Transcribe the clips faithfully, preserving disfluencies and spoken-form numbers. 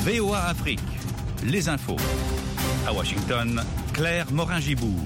V O A Afrique, les infos. À Washington, Claire Morin-Gibourg.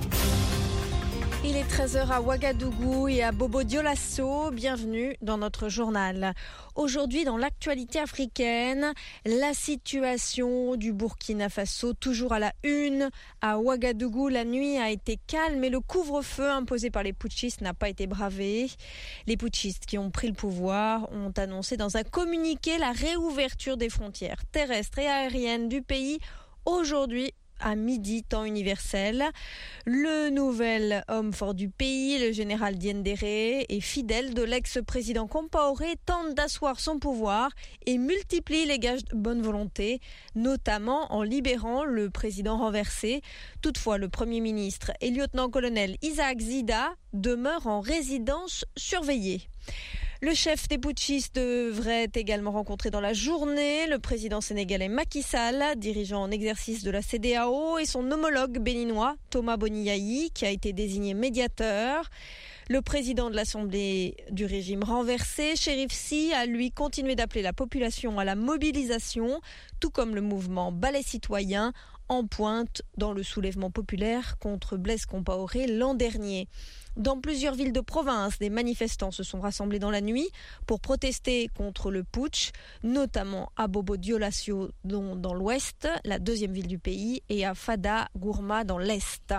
Il est treize heures à Ouagadougou et à Bobo-Dioulasso. Bienvenue dans notre journal. Aujourd'hui, dans l'actualité africaine, la situation du Burkina Faso, toujours à la une. À Ouagadougou, la nuit a été calme et le couvre-feu imposé par les putschistes n'a pas été bravé. Les putschistes qui ont pris le pouvoir ont annoncé dans un communiqué la réouverture des frontières terrestres et aériennes du pays aujourd'hui à midi, temps universel. Le nouvel homme fort du pays, le général Diendéré, est fidèle de l'ex-président Compaoré, tente d'asseoir son pouvoir et multiplie les gages de bonne volonté, notamment en libérant le président renversé. Toutefois, le Premier ministre et lieutenant-colonel Isaac Zida demeurent en résidence surveillée. Le chef des putschistes devrait également rencontrer dans la journée le président sénégalais Macky Sall, dirigeant en exercice de la C E D E A O, et son homologue béninois Thomas Boniaï, qui a été désigné médiateur. Le président de l'Assemblée du régime renversé, Chérif Sy, a lui continué d'appeler la population à la mobilisation, tout comme le mouvement Balai Citoyen, en pointe dans le soulèvement populaire contre Blaise Compaoré l'an dernier. Dans plusieurs villes de province, des manifestants se sont rassemblés dans la nuit pour protester contre le putsch, notamment à Bobo-Dioulasso dans l'ouest, la deuxième ville du pays, et à Fada Gourma dans l'est.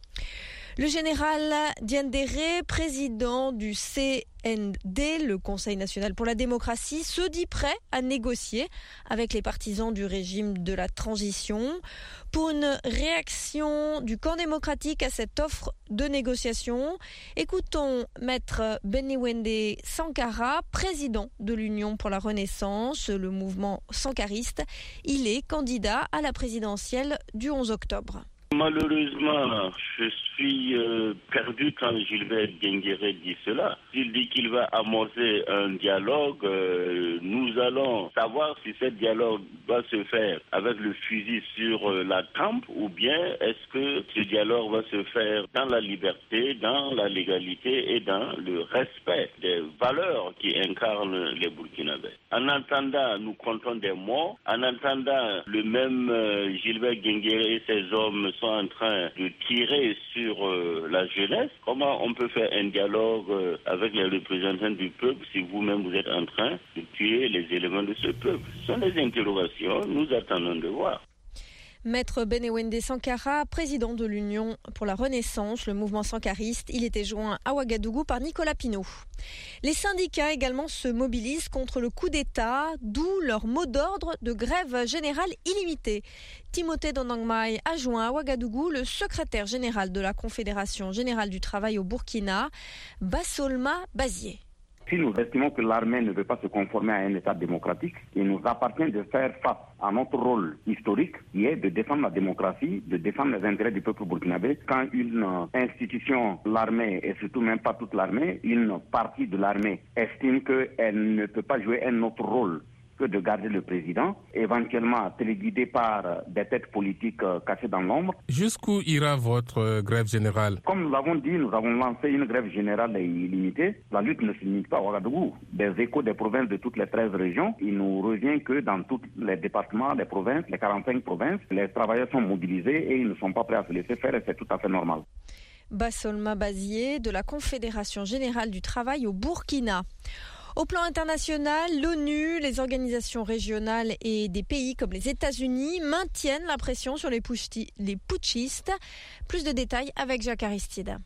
Le général Diendéré, président du C N D, le Conseil national pour la démocratie, se dit prêt à négocier avec les partisans du régime de la transition pour une réaction du camp démocratique à cette offre de négociation. Écoutons Maître Beniwende Sankara, président de l'Union pour la Renaissance, le mouvement sankariste. Il est candidat à la présidentielle du onze octobre. Malheureusement, je suis euh, perdu quand Gilbert Diendéré dit cela. Il dit qu'il va amorcer un dialogue. Euh, nous allons savoir si ce dialogue va se faire avec le fusil sur euh, la tempe ou bien est-ce que ce dialogue va se faire dans la liberté, dans la légalité et dans le respect des valeurs qui incarnent les Burkinabés. En entendant, nous comptons des morts. En entendant, le même euh, Gilbert Diendéré et ses hommes sont en train de tirer sur euh, la jeunesse. Comment on peut faire un dialogue euh, avec les représentants du peuple si vous-même vous êtes en train de tuer les éléments de ce peuple? Ce sont des interrogations, nous attendons de voir. Maître Beniwende Sankara, président de l'Union pour la Renaissance, le mouvement sankariste, il était joint à Ouagadougou par Nicolas Pinault. Les syndicats également se mobilisent contre le coup d'État, d'où leur mot d'ordre de grève générale illimitée. Timothée Dondangmai a joint à Ouagadougou le secrétaire général de la Confédération générale du travail au Burkina, Bassolma Bazié. Si nous estimons que l'armée ne veut pas se conformer à un État démocratique, il nous appartient de faire face à notre rôle historique, qui est de défendre la démocratie, de défendre les intérêts du peuple burkinabé. Quand une institution, l'armée, et surtout même pas toute l'armée, une partie de l'armée estime qu'elle ne peut pas jouer un autre rôle que de garder le président, éventuellement téléguidé par des têtes politiques cachées dans l'ombre. Jusqu'où ira votre euh, grève générale? Comme nous l'avons dit, nous avons lancé une grève générale et illimitée. La lutte ne se limite pas à Ouagadougou. Des échos des provinces de toutes les treize régions, il nous revient que dans tous les départements, les provinces, les quarante-cinq provinces, les travailleurs sont mobilisés et ils ne sont pas prêts à se laisser faire et c'est tout à fait normal. Bassolma Bazié de la Confédération générale du travail au Burkina. Au plan international, l'ONU, les organisations régionales et des pays comme les États-Unis maintiennent la pression sur les, pushti- les putschistes. Plus de détails avec Jacques Aristide.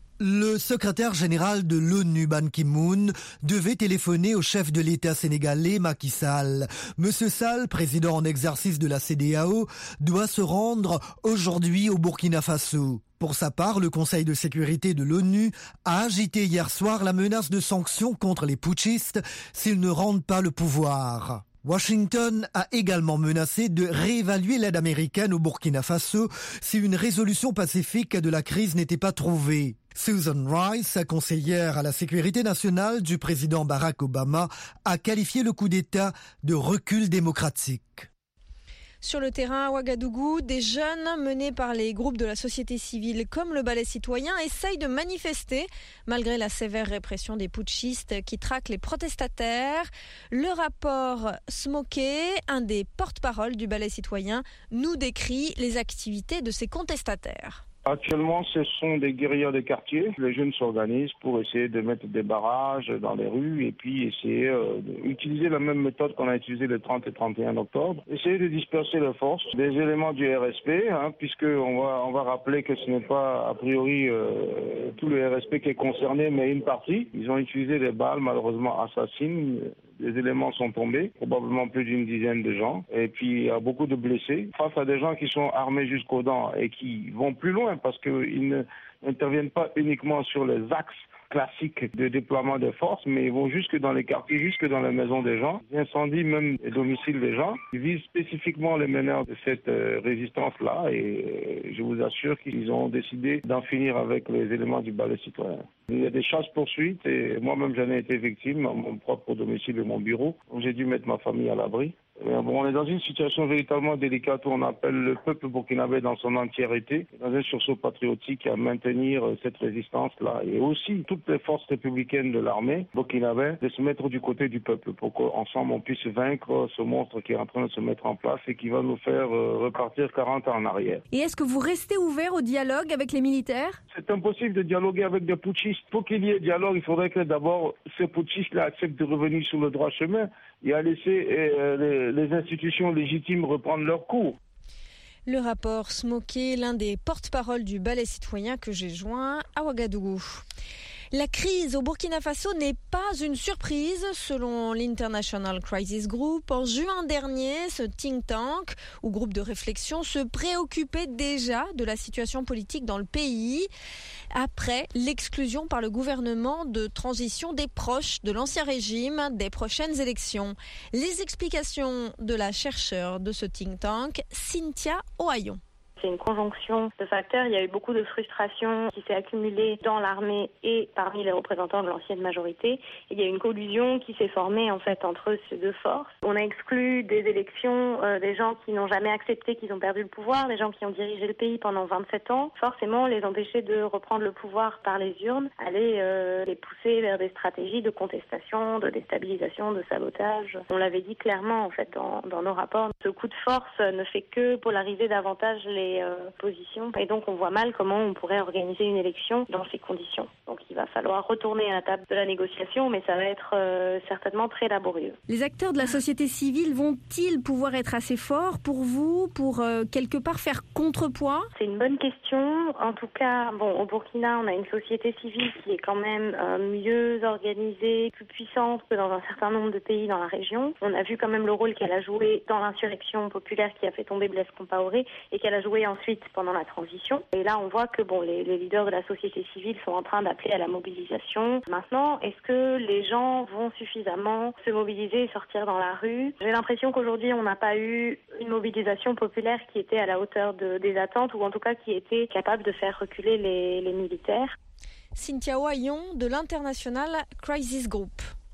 Le secrétaire général de l'ONU, Ban Ki-moon, devait téléphoner au chef de l'État sénégalais, Macky Sall. Monsieur Sall, président en exercice de la C E D E A O, doit se rendre aujourd'hui au Burkina Faso. Pour sa part, le Conseil de sécurité de l'ONU a agité hier soir la menace de sanctions contre les putschistes s'ils ne rendent pas le pouvoir. Washington a également menacé de réévaluer l'aide américaine au Burkina Faso si une résolution pacifique de la crise n'était pas trouvée. Susan Rice, conseillère à la sécurité nationale du président Barack Obama, a qualifié le coup d'État de recul démocratique. Sur le terrain à Ouagadougou, des jeunes menés par les groupes de la société civile comme le Balai citoyen essayent de manifester malgré la sévère répression des putschistes qui traquent les protestataires. Le rapport Smoké, un des porte-parole du Balai citoyen, nous décrit les activités de ces contestataires. Actuellement, ce sont des guérillas de quartier. Les jeunes s'organisent pour essayer de mettre des barrages dans les rues et puis essayer euh, d'utiliser la même méthode qu'on a utilisée le trente et trente et un octobre. Essayer de disperser les forces, des éléments du R S P, hein, puisque on va, on va rappeler que ce n'est pas a priori euh, tout le R S P qui est concerné, mais une partie. Ils ont utilisé des balles malheureusement assassines. Les éléments sont tombés, probablement plus d'une dizaine de gens. Et puis, il y a beaucoup de blessés. Face à des gens qui sont armés jusqu'aux dents et qui vont plus loin parce qu'ils n'interviennent pas uniquement sur les axes classiques de déploiement des forces, mais ils vont jusque dans les quartiers, jusque dans les maisons des gens. Ils incendient même les domiciles des gens. Ils visent spécifiquement les meneurs de cette euh, résistance-là et euh, je vous assure qu'ils ont décidé d'en finir avec les éléments du Balai citoyen. Il y a des chasses-poursuites et moi-même j'en ai été victime à mon propre domicile et mon bureau. J'ai dû mettre ma famille à l'abri. Bon, on est dans une situation véritablement délicate où on appelle le peuple burkinabé dans son entièreté, dans un sursaut patriotique à maintenir cette résistance-là. Et aussi toutes les forces républicaines de l'armée burkinabé de se mettre du côté du peuple pour qu'ensemble on puisse vaincre ce monstre qui est en train de se mettre en place et qui va nous faire repartir quarante ans en arrière. Et est-ce que vous restez ouvert au dialogue avec les militaires ? C'est impossible de dialoguer avec des putschistes. Pour qu'il y ait dialogue, il faudrait que d'abord ces putschistes-là acceptent de revenir sur le droit chemin et à laisser euh, les, les institutions légitimes reprendre leur cours. Le rapport Smoké, l'un des porte-paroles du Balai citoyen que j'ai joint à Ouagadougou. La crise au Burkina Faso n'est pas une surprise, selon l'International Crisis Group. En juin dernier, ce think tank, ou groupe de réflexion, se préoccupait déjà de la situation politique dans le pays, après l'exclusion par le gouvernement de transition des proches de l'ancien régime des prochaines élections. Les explications de la chercheure de ce think tank, Cynthia Ohayon. C'est une conjonction de facteurs. Il y a eu beaucoup de frustration qui s'est accumulée dans l'armée et parmi les représentants de l'ancienne majorité. Et il y a une collusion qui s'est formée en fait entre ces deux forces. On a exclu des élections euh, des gens qui n'ont jamais accepté qu'ils ont perdu le pouvoir, des gens qui ont dirigé le pays pendant vingt-sept ans. Forcément, les empêcher de reprendre le pouvoir par les urnes, aller euh, les pousser vers des stratégies de contestation, de déstabilisation, de sabotage. On l'avait dit clairement en fait dans, dans nos rapports. Ce coup de force ne fait que polariser davantage les Euh, positions. Et donc on voit mal comment on pourrait organiser une élection dans ces conditions. Donc il va falloir retourner à la table de la négociation, mais ça va être euh, certainement très laborieux. Les acteurs de la société civile vont-ils pouvoir être assez forts pour vous, pour euh, quelque part faire contrepoids ? C'est une bonne question. En tout cas, bon, au Burkina, on a une société civile qui est quand même euh, mieux organisée, plus puissante que dans un certain nombre de pays dans la région. On a vu quand même le rôle qu'elle a joué dans l'insurrection populaire qui a fait tomber Blaise Compaoré et qu'elle a joué ensuite pendant la transition. Et là, on voit que bon, les, les leaders de la société civile sont en train d'appeler à la mobilisation. Maintenant, est-ce que les gens vont suffisamment se mobiliser et sortir dans la rue ? J'ai l'impression qu'aujourd'hui, on n'a pas eu une mobilisation populaire qui était à la hauteur de, des attentes ou en tout cas qui était capable de faire reculer les, les militaires. Cynthia Ohayon de l'International Crisis Group.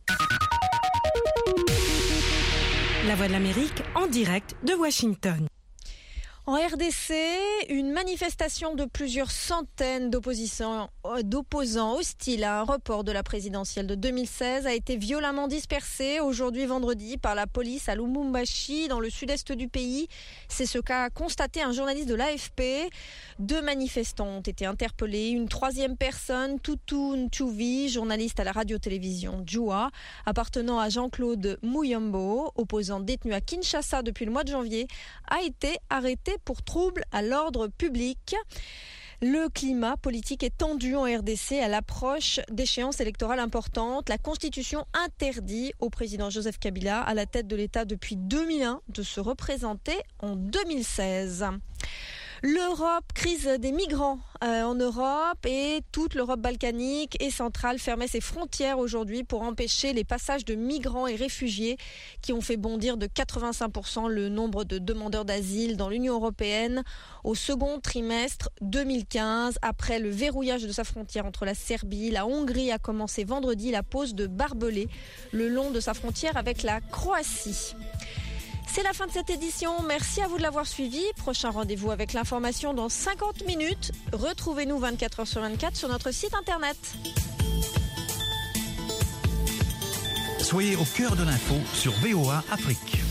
La Voix de l'Amérique en direct de Washington. En R D C, une manifestation de plusieurs centaines d'opposants hostiles à un report de la présidentielle de deux mille seize a été violemment dispersée aujourd'hui vendredi par la police à Lubumbashi dans le sud-est du pays. C'est ce qu'a constaté un journaliste de l'A F P. Deux manifestants ont été interpellés. Une troisième personne, Tutu Nchuvi, journaliste à la radio-télévision Djoua, appartenant à Jean-Claude Muyambo, opposant détenu à Kinshasa depuis le mois de janvier, a été arrêté pour trouble à l'ordre public. Le climat politique est tendu en R D C à l'approche d'échéances électorales importantes. La Constitution interdit au président Joseph Kabila, à la tête de l'État depuis deux mille un, de se représenter en deux mille seize. L'Europe, crise des migrants euh, en Europe et toute l'Europe balkanique et centrale fermait ses frontières aujourd'hui pour empêcher les passages de migrants et réfugiés qui ont fait bondir de quatre-vingt-cinq pour cent le nombre de demandeurs d'asile dans l'Union européenne au second trimestre deux mille quinze. Après le verrouillage de sa frontière entre la Serbie, la Hongrie a commencé vendredi la pose de barbelés le long de sa frontière avec la Croatie. C'est la fin de cette édition. Merci à vous de l'avoir suivi. Prochain rendez-vous avec l'information dans cinquante minutes. Retrouvez-nous vingt-quatre heures sur vingt-quatre sur notre site internet. Soyez au cœur de l'info sur V O A Afrique.